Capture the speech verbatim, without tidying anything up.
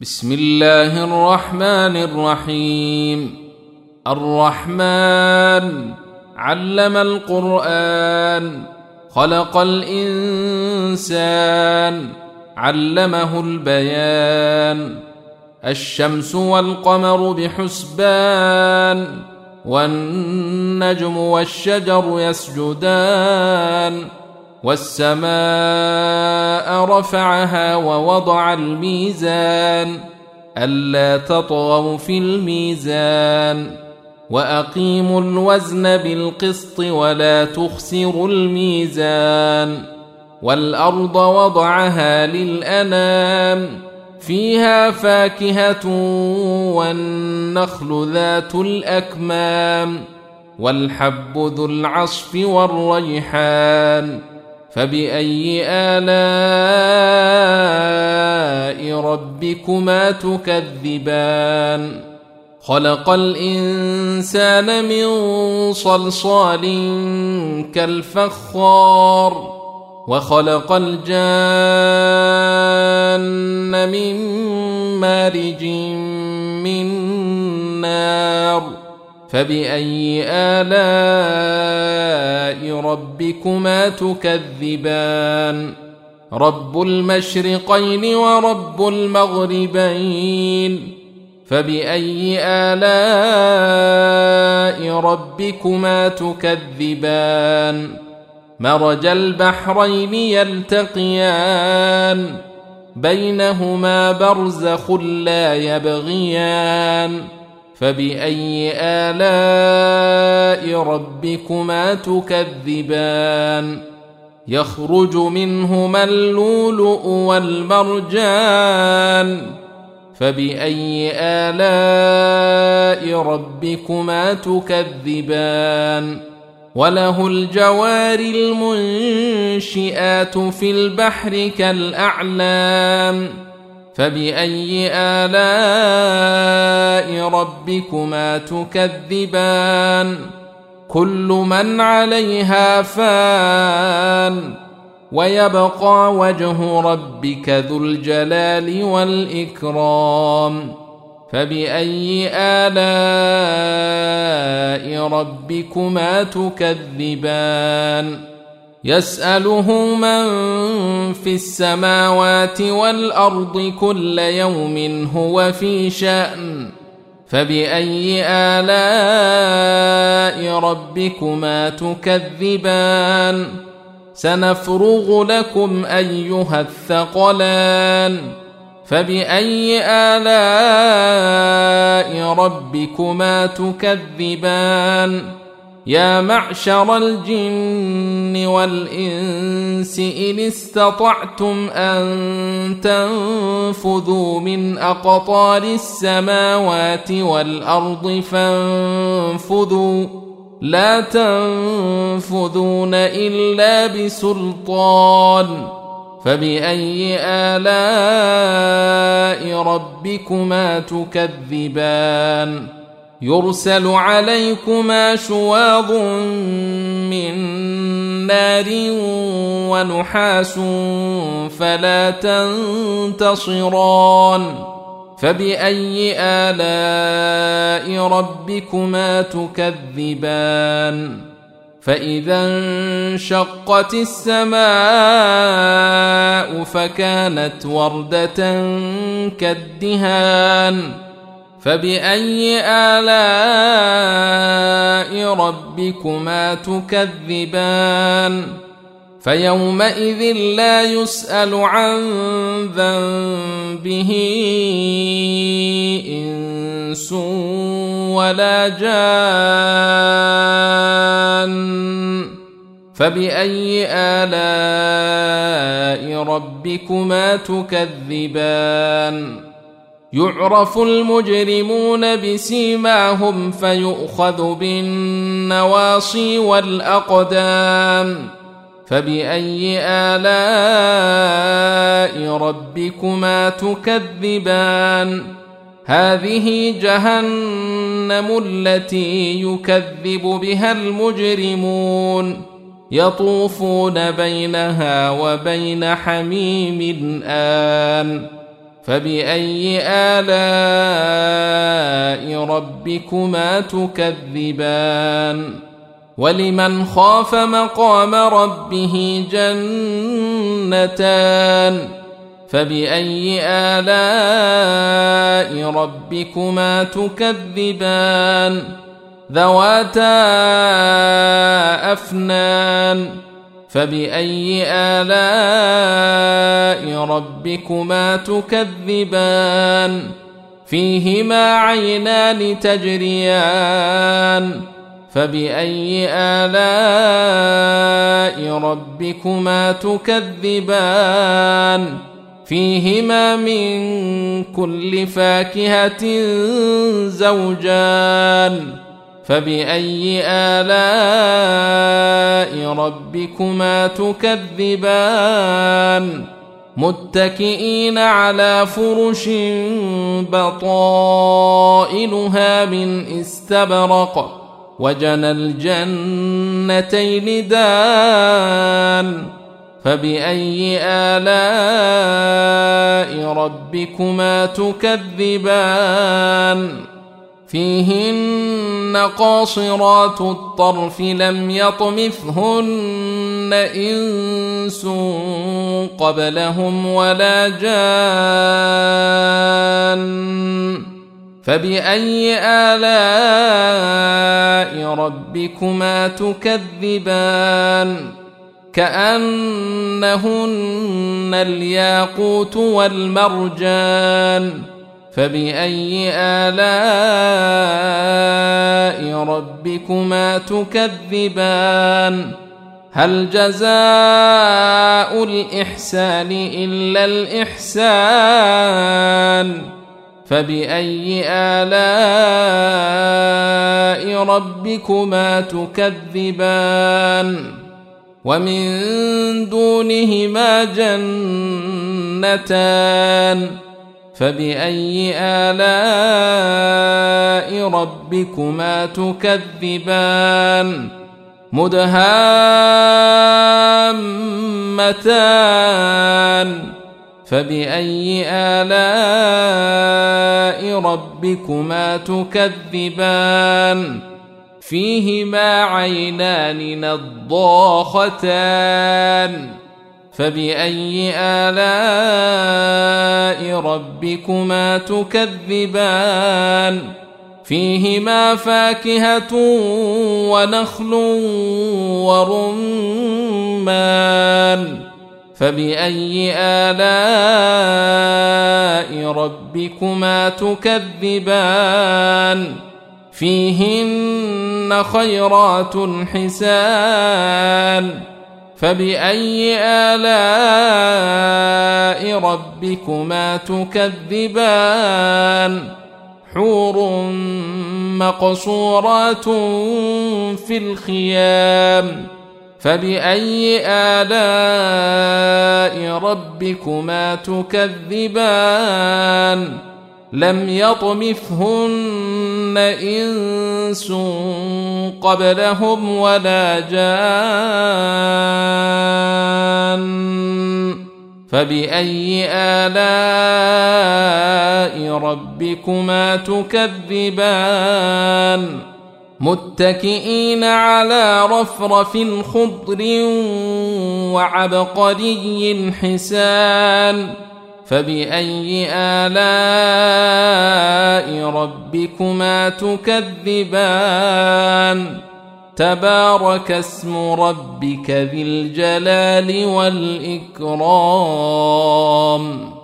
بسم الله الرحمن الرحيم. الرحمن علم القرآن، خلق الإنسان، علمه البيان. الشمس والقمر بحسبان، والنجم والشجر يسجدان. والسماء رفعها ووضع الميزان، ألا تطغوا في الميزان. وأقيموا الوزن بالقسط ولا تخسروا الميزان. والأرض وضعها للأنام، فيها فاكهة والنخل ذات الأكمام، والحب ذو العصف والريحان. فبأي آلاء ربكما تكذبان؟ خلق الإنسان من صلصال كالفخار، وخلق الجان من مارج من نار. فبأي آلاء ربكما تكذبان؟ رب المشرقين ورب المغربين. فبأي آلاء ربكما تكذبان؟ مرج البحرين يلتقيان، بينهما برزخ لا يبغيان. فبأي آلاء ربكما تكذبان؟ يخرج منهما اللؤلؤ والمرجان. فبأي آلاء ربكما تكذبان؟ وله الجوار المنشئات في البحر كالأعلام. فبأي آلاء ربكما تكذبان؟ كل من عليها فان، ويبقى وجه ربك ذو الجلال والإكرام. فبأي آلاء ربكما تكذبان؟ يسأله من في السماوات والأرض كل يوم هو في شأن. فبأي آلاء ربكما تكذبان؟ سنفرغ لكم أيها الثقلان. فبأي آلاء ربكما تكذبان؟ يا معشر الجن والإنس إن استطعتم أن تنفذوا من أقطار السماوات والأرض فانفذوا، لا تنفذون إلا بسلطان. فبأي آلاء ربكما تكذبان؟ يرسل عليكما شواظ من نار ونحاس فلا تنتصران. فبأي آلاء ربكما تكذبان؟ فإذا انشقت السماء فكانت وردة كالدهان. فبأي آلاء ربكما تكذبان؟ فيومئذ لا يسأل عن ذنبه إنس ولا جان. فبأي آلاء ربكما تكذبان؟ يعرف المجرمون بسيماهم فيؤخذ بالنواصي والأقدام. فبأي آلاء ربكما تكذبان؟ هذه جهنم التي يكذب بها المجرمون، يطوفون بينها وبين حميم آن فبأي آلاء ربكما تكذبان ولمن خاف مقام ربه جنتان فبأي آلاء ربكما تكذبان ذواتا أفنان فبأي آلاء ربكما تكذبان فيهما عينان تجريان فبأي آلاء ربكما تكذبان فيهما من كل فاكهة زوجان فبأي آلاء ربكما تكذبان متكئين على فرش بطائنها من استبرق وجنى الجنتين دان فبأي آلاء ربكما تكذبان فيهن قاصرات الطرف لم يطمثهن إنس قبلهم ولا جان فبأي آلاء ربكما تكذبان كأنهن الياقوت والمرجان فبأي آلاء ربكما تكذبان هل جزاء الإحسان إلا الإحسان فبأي آلاء ربكما تكذبان ومن دونهما جنتان فبأي آلاء ربكما تكذبان مدهامتان فبأي آلاء ربكما تكذبان فيهما عينان نضاختان فبأي آلاء ربكما تكذبان فيهما فاكهة ونخل ورمان فبأي آلاء ربكما تكذبان فيهن خيرات حسان فبأي آلاء ربكما تكذبان حور مقصورات في الخيام فبأي آلاء ربكما تكذبان لم يطمثهن إنس قبلهم ولا جان فبأي آلاء ربكما تكذبان متكئين على رفرف خضر وعبقري حسان فبأي آلاء ربكما تكذبان تبارك اسم ربك ذي الجلال والإكرام